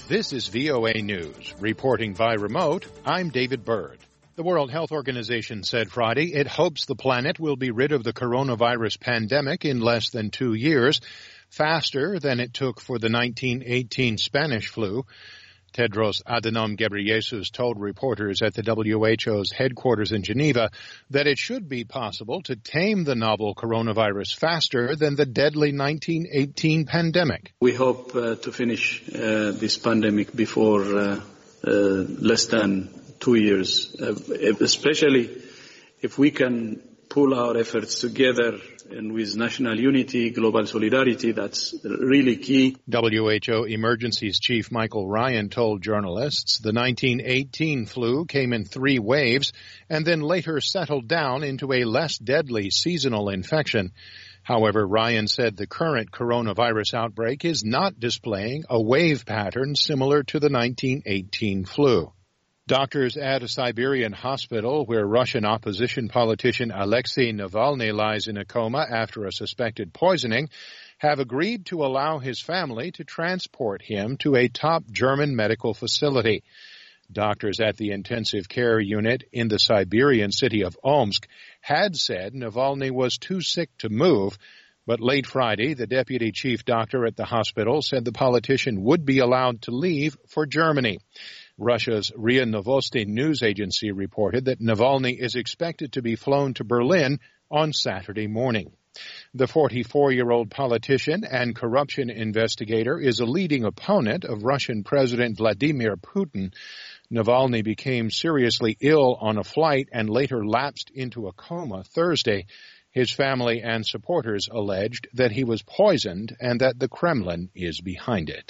This is VOA News. Reporting by remote, I'm David Byrd. The World Health Organization said Friday it hopes the planet will be rid of the coronavirus pandemic in less than 2 years, faster than it took for the 1918 Spanish flu. Tedros Adhanom Ghebreyesus told reporters at the WHO's headquarters in Geneva that it should be possible to tame the novel coronavirus faster than the deadly 1918 pandemic. We hope to finish this pandemic before less than 2 years, especially if we can pull our efforts together and with national unity, global solidarity. That's really key. WHO Emergencies Chief Michael Ryan told journalists the 1918 flu came in 3 waves and then later settled down into a less deadly seasonal infection. However, Ryan said the current coronavirus outbreak is not displaying a wave pattern similar to the 1918 flu. Doctors at a Siberian hospital where Russian opposition politician Alexei Navalny lies in a coma after a suspected poisoning have agreed to allow his family to transport him to a top German medical facility. Doctors at the intensive care unit in the Siberian city of Omsk had said Navalny was too sick to move, but late Friday, the deputy chief doctor at the hospital said the politician would be allowed to leave for Germany. Russia's RIA Novosti news agency reported that Navalny is expected to be flown to Berlin on Saturday morning. The 44-year-old politician and corruption investigator is a leading opponent of Russian President Vladimir Putin. Navalny became seriously ill on a flight and later lapsed into a coma Thursday. His family and supporters alleged that he was poisoned and that the Kremlin is behind it.